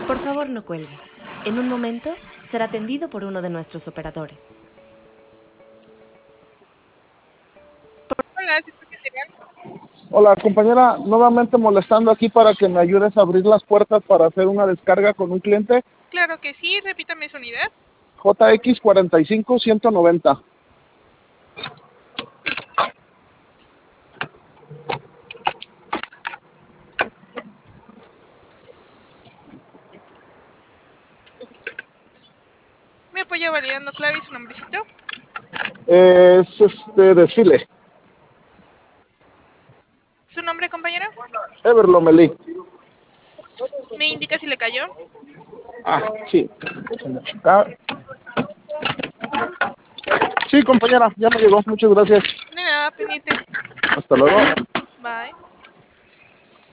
Por favor, no cuelgue. En un momento será atendido por uno de nuestros operadores. Hola, ¿servicio general? Hola, compañera, nuevamente molestando aquí para que me ayudes a abrir las puertas para hacer una descarga con un cliente. Claro que sí, repítame su unidad. JX 45190. ¿Me apoya validando clave y su nombrecito? Es desfile. ¿Su nombre, compañero? Everlomelí. ¿Me indica si le cayó? Ah, sí. Déjame checar. Sí, compañera, ya me llegó. Muchas gracias. De nada, pendiente. Hasta luego.